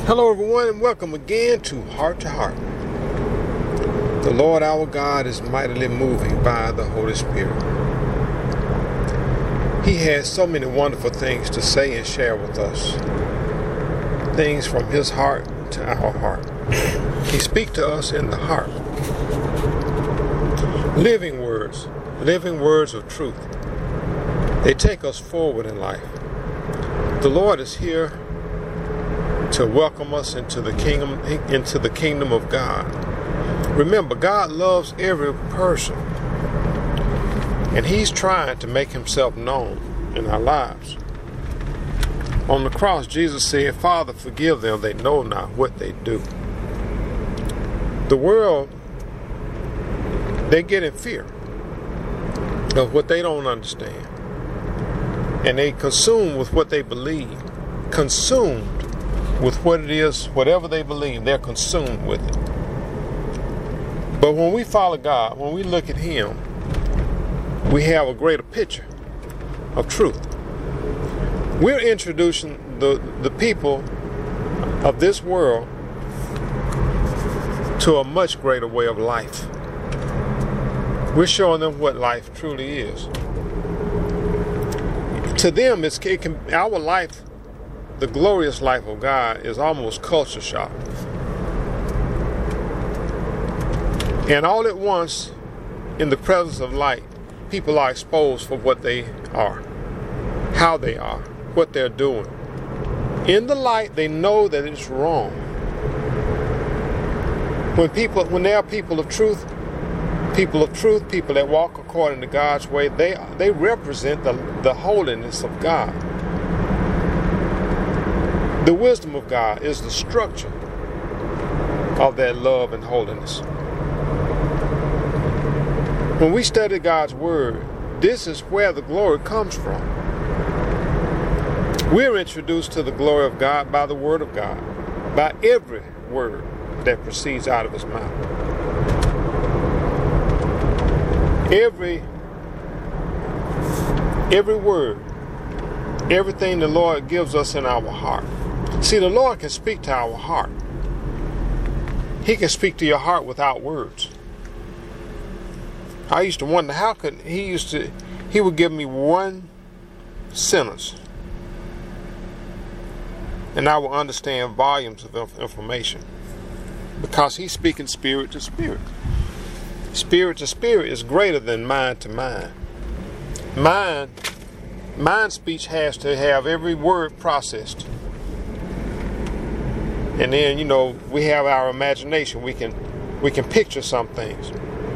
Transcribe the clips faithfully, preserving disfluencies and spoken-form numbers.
Hello everyone and welcome again to Heart to Heart. The Lord our God is mightily moving by the Holy Spirit. He has so many wonderful things to say and share with us. Things from His heart to our heart. He speaks to us in the heart. Living words, living words of truth. They take us forward in life. The Lord is here to welcome us into the kingdom, into the kingdom of God. Remember, God loves every person, and He's trying to make Himself known in our lives. On the cross, Jesus said, "Father, forgive them; they know not what they do." The world, they get in fear of what they don't understand, and they consume with what they believe, consumed with what it is, whatever they believe, they're consumed with it. But when we follow God, when we look at Him, we have a greater picture of truth. We're introducing the, the people of this world to a much greater way of life. We're showing them what life truly is. To them, it's, it can, our life, the glorious life of God, is almost culture shock. And all at once, in the presence of light, people are exposed for what they are, how they are, what they're doing. In the light, they know that it's wrong. When people, when they are people of truth, people of truth, people that walk according to God's way, they they represent the, the holiness of God. The wisdom of God is the structure of that love and holiness. When we study God's Word, this is where the glory comes from. We're introduced to the glory of God by the Word of God, by every word that proceeds out of His mouth. Every, every word, everything the Lord gives us in our heart. See, the Lord can speak to our heart. He can speak to your heart without words. I used to wonder, how could he used to, he would give me one sentence, and I will understand volumes of information, because He's speaking spirit to spirit. Spirit to spirit is greater than mind to mind. Mind, mind speech has to have every word processed. And then, you know, we have our imagination. We can we can picture some things.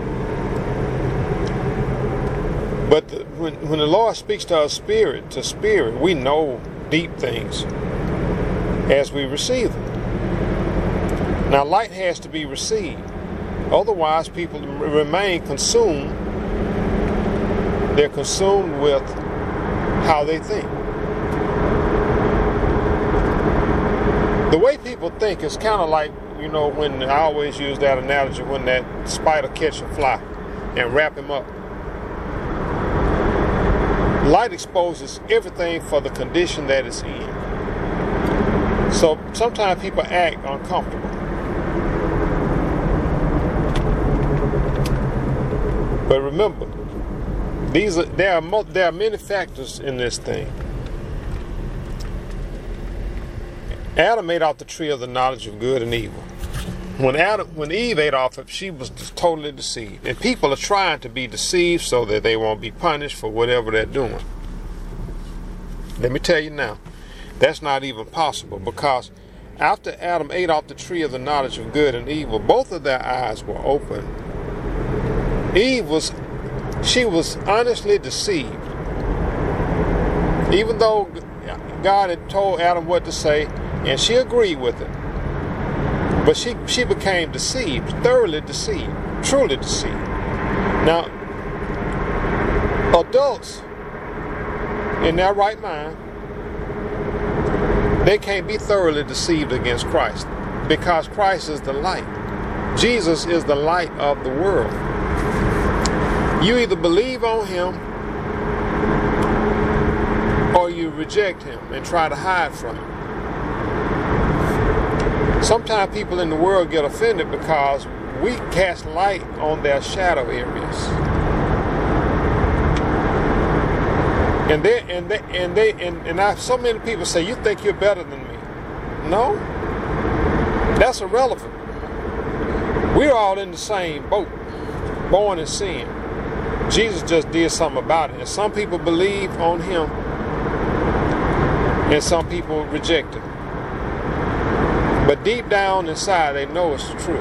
But the, when, when the Lord speaks to us spirit to spirit, we know deep things as we receive them. Now, light has to be received. Otherwise, people remain consumed. They're consumed with how they think. The way people think is kind of like, you know, when I always use that analogy, when that spider catch a fly and wrap him up. Light exposes everything for the condition that it's in. So sometimes people act uncomfortable. But remember, these are there are there are many factors in this thing. Adam ate off the tree of the knowledge of good and evil. When Adam, when Eve ate off it, she was just totally deceived. And people are trying to be deceived so that they won't be punished for whatever they're doing. Let me tell you now, that's not even possible, because after Adam ate off the tree of the knowledge of good and evil, both of their eyes were open. Eve was, she was honestly deceived. Even though God had told Adam what to say, and she agreed with it. But she, she became deceived, thoroughly deceived, truly deceived. Now, adults in their right mind, they can't be thoroughly deceived against Christ, because Christ is the light. Jesus is the light of the world. You either believe on Him or you reject Him and try to hide from Him. Sometimes people in the world get offended because we cast light on their shadow areas. And they and they and they and, and I, so many people say, you think you're better than me. No, that's irrelevant. We're all in the same boat, born in sin. Jesus just did something about it. And some people believe on him and some people reject it. But deep down inside, they know it's true.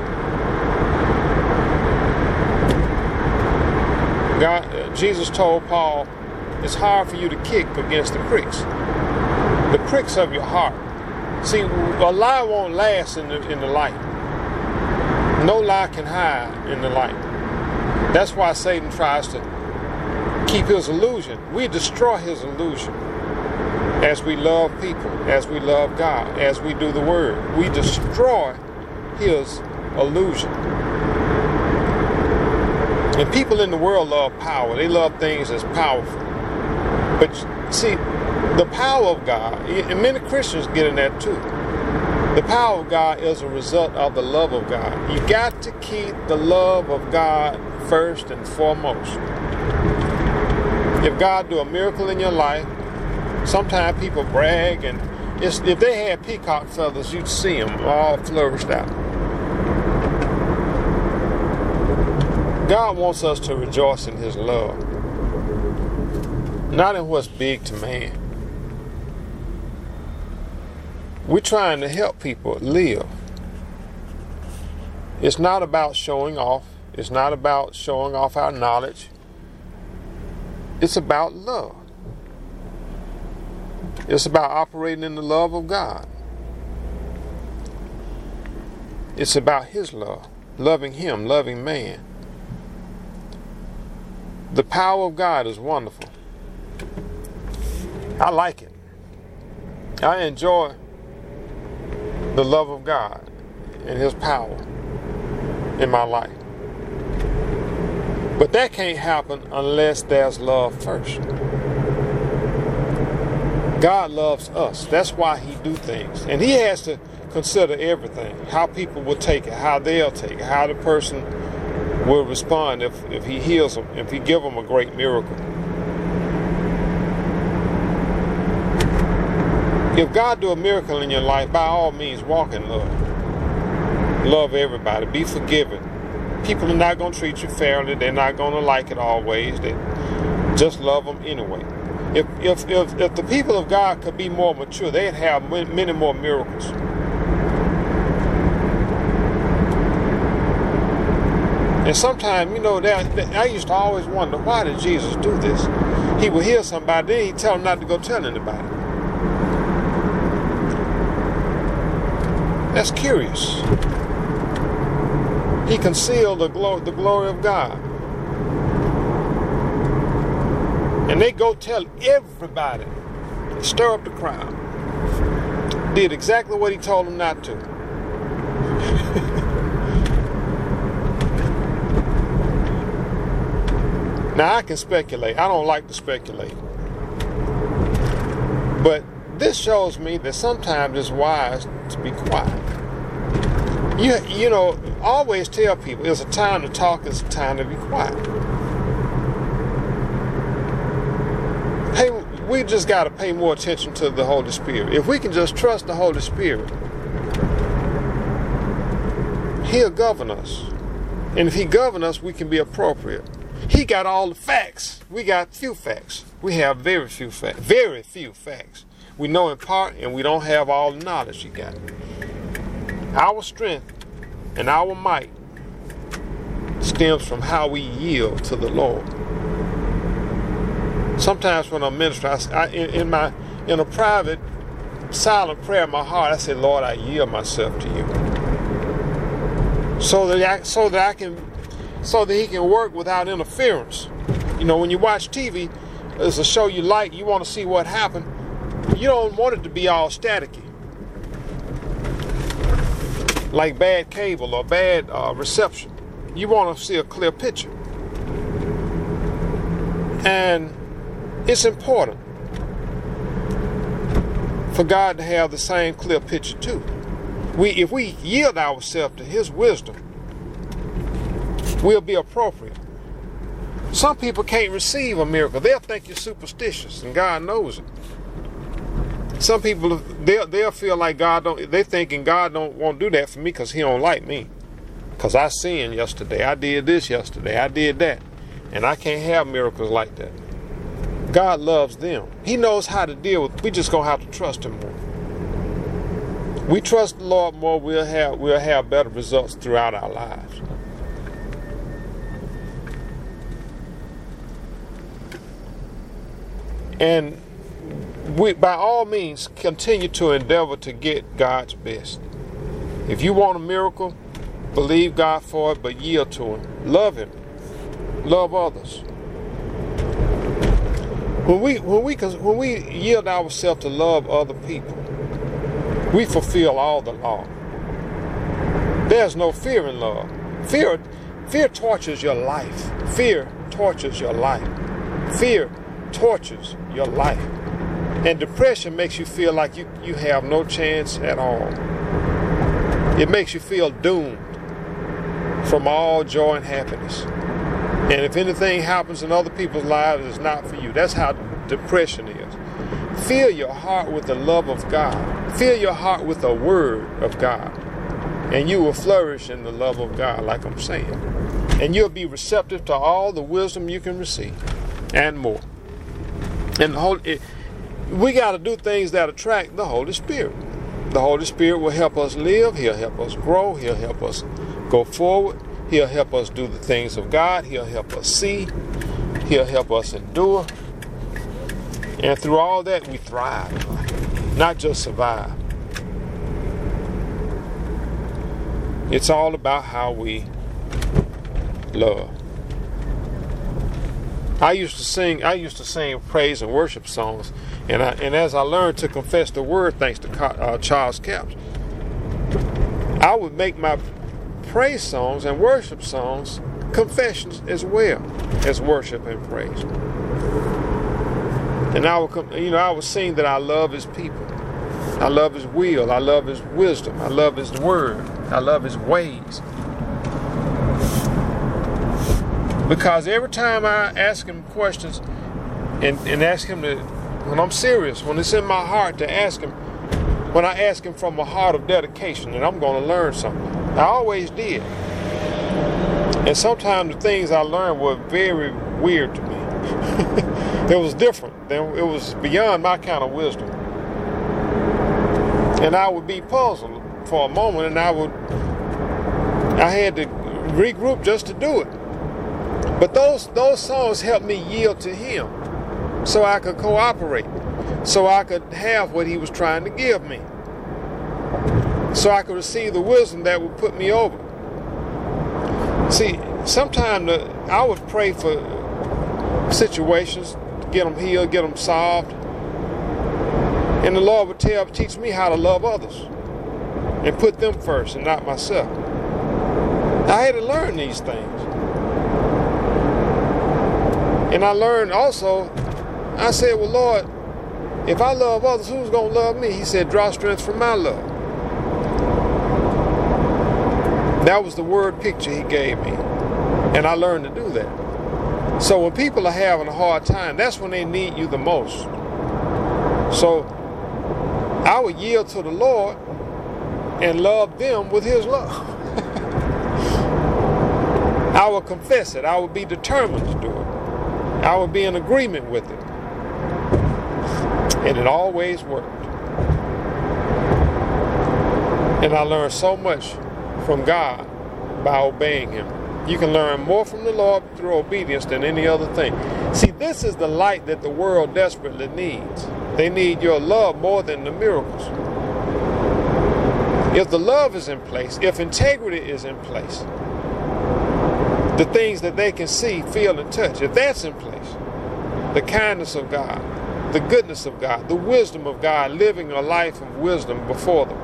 God, uh, Jesus told Paul, it's hard for you to kick against the pricks. The pricks of your heart. See, a lie won't last in the, in the light. No lie can hide in the light. That's why Satan tries to keep his illusion. We destroy his illusion as we love people, as we love God, as we do the word. We destroy his illusion. And people in the world love power. They love things that's powerful. But see, the power of God, and many Christians get in that too. The power of God is a result of the love of God. You got to keep the love of God first and foremost. If God do a miracle in your life, sometimes people brag, and it's, if they had peacock feathers, you'd see them all flourished out. God wants us to rejoice in his love, not in what's big to man. We're trying to help people live. It's not about showing off. It's not about showing off our knowledge. It's about love. It's about operating in the love of God. It's about his love, loving him, loving man. The power of God is wonderful. I like it. I enjoy the love of God and his power in my life. But that can't happen unless there's love first. God loves us. That's why he do things. And he has to consider everything. How people will take it, how they'll take it, how the person will respond if, if he heals them, if he give them a great miracle. If God do a miracle in your life, by all means, walk in love. Love everybody. Be forgiving. People are not going to treat you fairly. They're not going to like it always. They just love them anyway. If, if, if, if the people of God could be more mature, they'd have many more miracles. And sometimes, you know, that, that I used to always wonder, why did Jesus do this? He would heal somebody, then he'd tell them not to go tell anybody. That's curious. He concealed the glory, the glory of God. And they go tell everybody. Stir up the crowd. Did exactly what he told them not to. Now I can speculate. I don't like to speculate. But this shows me that sometimes it's wise to be quiet. You, you know, always tell people it's a time to talk, it's a time to be quiet. Hey, we just got to pay more attention to the Holy Spirit. If we can just trust the Holy Spirit, he'll govern us. And if he governs us, we can be appropriate. He got all the facts. We got few facts. We have very few facts. Very few facts. We know in part, and we don't have all the knowledge he got. Our strength and our might stems from how we yield to the Lord. Sometimes when I'm ministering, I, I, in, in my in a private, silent prayer in my heart, I say, Lord, I yield myself to you, so that I, so that I can, so that He can work without interference. You know, when you watch T V, it's a show you like, you want to see what happened. You don't want it to be all staticky, like bad cable or bad uh, reception. You want to see a clear picture. And it's important for God to have the same clear picture too. We, if we yield ourselves to his wisdom, we'll be appropriate. Some people can't receive a miracle. They'll think you're superstitious, and God knows it. Some people, they'll, they'll feel like God don't, they're thinking God don't won't do that for me because he don't like me. Because I sinned yesterday. I did this yesterday. I did that. And I can't have miracles like that. God loves them. He knows how to deal with, we just going to have to trust him more. We trust the Lord more, we'll have, we'll have better results throughout our lives. And we, by all means, continue to endeavor to get God's best. If you want a miracle, believe God for it, but yield to him. Love him. Love others. When we when we when we yield ourselves to love other people, we fulfill all the law. There's no fear in love. Fear, fear tortures your life. Fear tortures your life. Fear tortures your life. And depression makes you feel like you, you have no chance at all. It makes you feel doomed from all joy and happiness. And if anything happens in other people's lives, it's not for you. That's how depression is. Fill your heart with the love of God. Fill your heart with the word of God. And you will flourish in the love of God, like I'm saying. And you'll be receptive to all the wisdom you can receive and more. And the whole, it, we got to do things that attract the Holy Spirit. The Holy Spirit will help us live. He'll help us grow. He'll help us go forward. He'll help us do the things of God. He'll help us see. He'll help us endure. And through all that, we thrive, not just survive. It's all about how we love. I used to sing. I used to sing praise and worship songs, and I, and as I learned to confess the word, thanks to uh, Charles Capps, I would make my praise songs and worship songs confessions as well as worship and praise. And I would, you know, I would sing that I love his people. I love his will. I love his wisdom. I love his word. I love his ways. Because every time I ask him questions and, and ask him to, when I'm serious, when it's in my heart to ask him, when I ask him from a heart of dedication and I'm going to learn something, I always did. And sometimes the things I learned were very weird to me. It was different. It was beyond my kind of wisdom. And I would be puzzled for a moment, and I would, I had to regroup just to do it. But those those songs helped me yield to him so I could cooperate, so I could have what he was trying to give me, so I could receive the wisdom that would put me over. See, sometimes I would pray for situations, get them healed, get them solved, and the Lord would tell, teach me how to love others and put them first and not myself. I had to learn these things. And I learned also, I said, well, Lord, if I love others, who's going to love me? He said, draw strength from my love. That was the word picture he gave me. And I learned to do that. So when people are having a hard time, that's when they need you the most. So I would yield to the Lord and love them with his love. I would confess it. I would be determined to do it. I would be in agreement with it. And it always worked. And I learned so much from God by obeying him. You can learn more from the Lord through obedience than any other thing. See, this is the light that the world desperately needs. They need your love more than the miracles. If the love is in place, if integrity is in place, the things that they can see, feel, and touch, if that's in place, the kindness of God, the goodness of God, the wisdom of God, living a life of wisdom before them.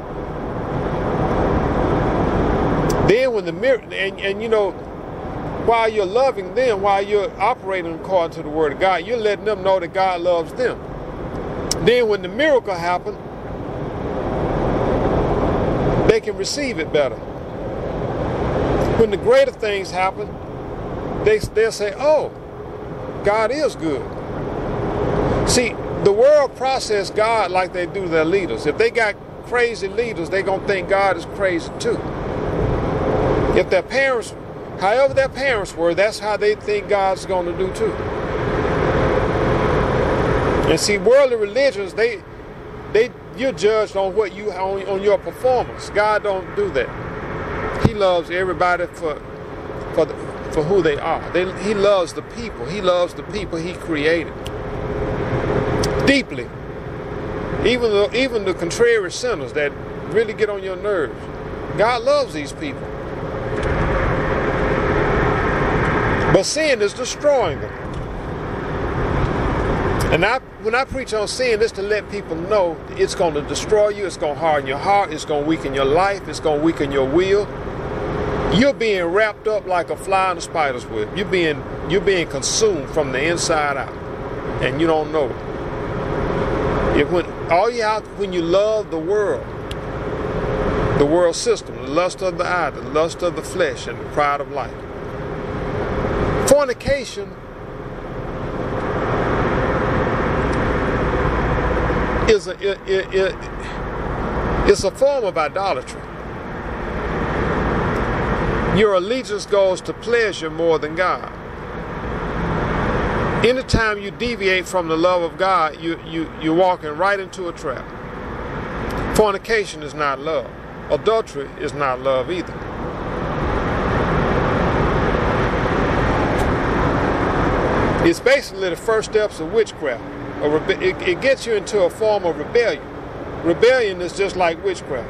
Then when the miracle, and, and you know, while you're loving them, while you're operating according to the word of God, you're letting them know that God loves them. Then when the miracle happened, they can receive it better. When the greater things happen, they, they'll say, oh, God is good. See, the world process God like they do their leaders. If they got crazy leaders, they're going to think God is crazy too. If their parents, however their parents were, that's how they think God's going to do too. And see, worldly religions, they, they, you're judged on what you on, on your performance. God don't do that. He loves everybody for for the, for who they are. They, he loves the people. He loves the people He created deeply. Even the, even the contrary sinners that really get on your nerves. God loves these people. But sin is destroying them. And I, when I preach on sin, it's to let people know it's going to destroy you, it's going to harden your heart, it's going to weaken your life, it's going to weaken your will. You're being wrapped up like a fly in a spider's web. You're being, you're being consumed from the inside out, and you don't know it. If when, all you have, when you love the world, the world system, the lust of the eye, the lust of the flesh, and the pride of life. Fornication is a, it, it, it, it's a form of idolatry. Your allegiance goes to pleasure more than God. Anytime you deviate from the love of God, you, you, you're walking right into a trap. Fornication is not love. Adultery is not love either. It's basically the first steps of witchcraft. A rebe- it, it gets you into a form of rebellion. Rebellion is just like witchcraft.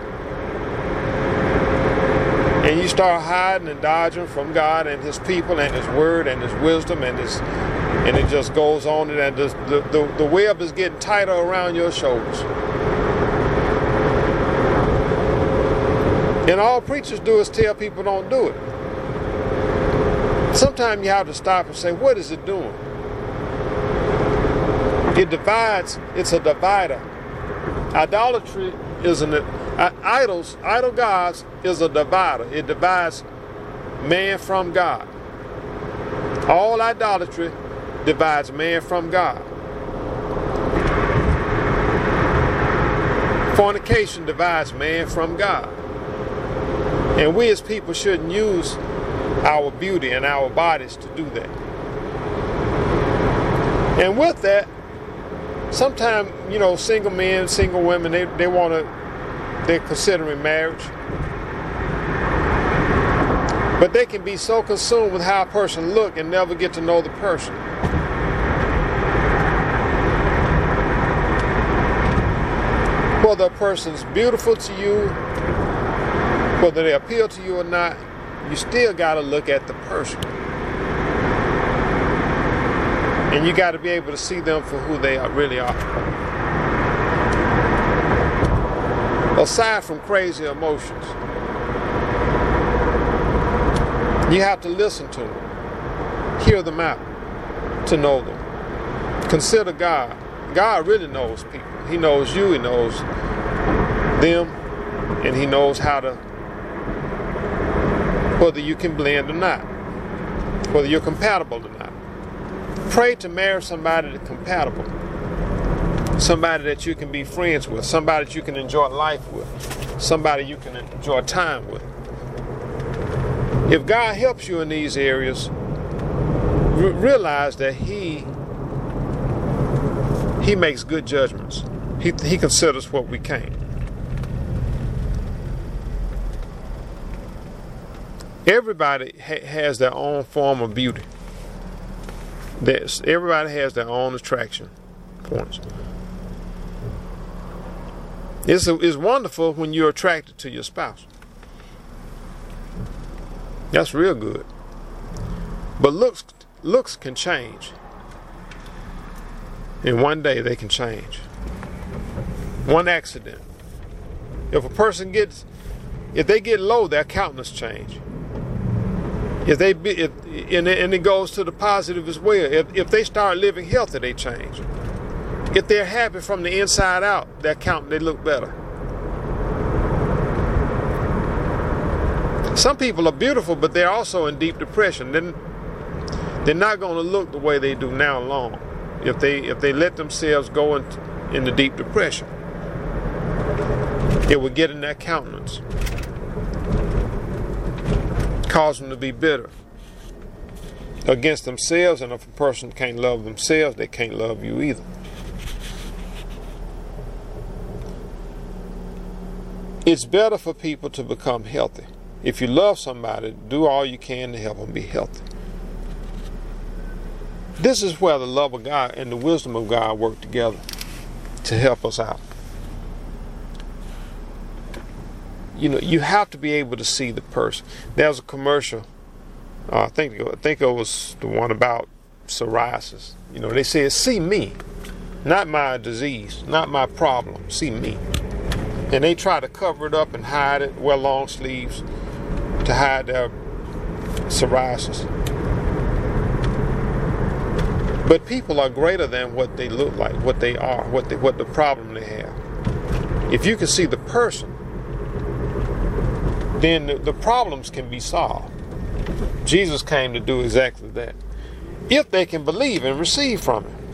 And you start hiding and dodging from God and His people and His word and His wisdom and His, and it just goes on, and the, the, the web is getting tighter around your shoulders. And all preachers do is tell people don't do it. Sometimes you have to stop and say, what is it doing? It divides. It's a divider. Idolatry is an uh, idols, idol gods is a divider. It divides man from God. All idolatry divides man from God. Fornication divides man from God. And we as people shouldn't use our beauty and our bodies to do that. And with that, sometimes, you know, single men, single women, they, they want to, they're considering marriage. But they can be so consumed with how a person looks and never get to know the person. Whether a person's beautiful to you, whether they appeal to you or not, you still got to look at the person. And you got to be able to see them for who they are, really are. Aside from crazy emotions, you have to listen to them, hear them out, to know them. Consider God. God really knows people. He knows you, He knows them, and He knows how to, whether you can blend or not, whether you're compatible or not. Pray to marry somebody that's compatible, somebody that you can be friends with, somebody that you can enjoy life with, somebody you can enjoy time with. If God helps you in these areas, re- realize that He He makes good judgments. He, he considers what we can't. Everybody ha- has their own form of beauty. There's, everybody has their own attraction points. It's, a, it's wonderful when you're attracted to your spouse. That's real good. But looks looks can change. And one day they can change. One accident. If a person gets, if they get low, their countenance change. If they be, if, and, it, and it goes to the positive as well. If, if they start living healthy, they change. If they're happy from the inside out, their countenance, they look better. Some people are beautiful, but they're also in deep depression. Then they're not going to look the way they do now long if they if they let themselves go into, into deep depression. It will get in their countenance, cause them to be bitter against themselves, and if a person can't love themselves, they can't love you either. It's better for people to become healthy. If you love somebody, do all you can to help them be healthy. This is where the love of God and the wisdom of God work together to help us out. You know, you have to be able to see the person. There's a commercial, uh, I think I think it was the one about psoriasis. You know, they said, "See me, not my disease, not my problem. See me." And they try to cover it up and hide it, wear long sleeves to hide their psoriasis. But people are greater than what they look like, what they are, what they, what the problem they have. If you can see the person, then the, the problems can be solved. Jesus came to do exactly that. If they can believe and receive from Him.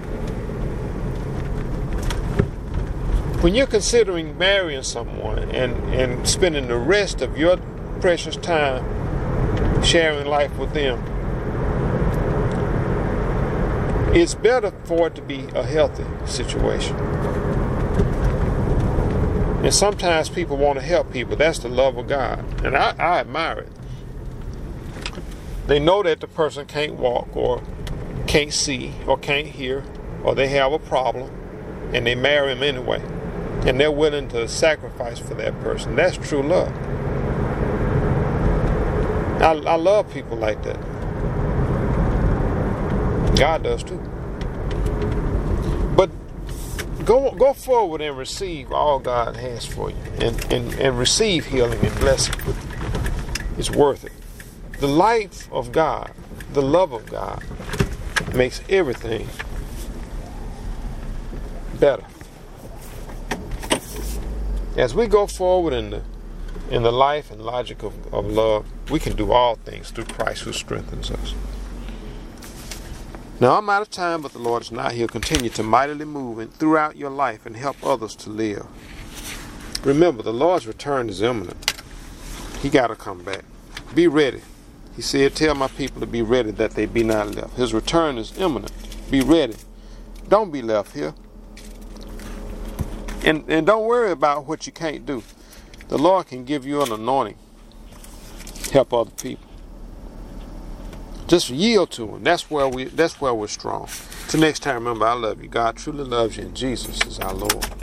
When you're considering marrying someone and, and spending the rest of your precious time sharing life with them, it's better for it to be a healthy situation. And sometimes people want to help people. That's the love of God. And I, I admire it. They know that the person can't walk or can't see or can't hear or they have a problem, and they marry him anyway. And they're willing to sacrifice for that person. That's true love. I, I love people like that. God does too. But go go forward and receive all God has for you. And, and, and receive healing and blessing. It's worth it. The life of God, the love of God, makes everything better. As we go forward in the in the life and logic of, of love, we can do all things through Christ who strengthens us. Now I'm out of time, but the Lord is not. He'll continue to mightily move in, throughout your life and help others to live. Remember, the Lord's return is imminent. He got to come back. Be ready. He said, "Tell my people to be ready that they be not left." His return is imminent. Be ready. Don't be left here. And, and don't worry about what you can't do. The Lord can give you an anointing. Help other people. Just yield to Him. That's where we. That's where we're strong. Till next time, remember, I love you. God truly loves you, and Jesus is our Lord.